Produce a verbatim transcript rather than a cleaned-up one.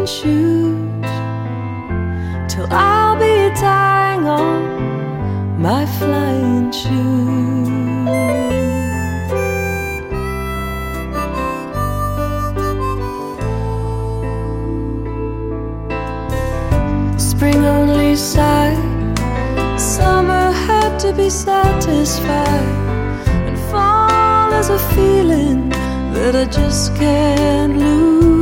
flying shoes, till I'll be tying on my flying shoes. Spring only sighed, summer had to be satisfied, and fall is a feeling that I just can't lose.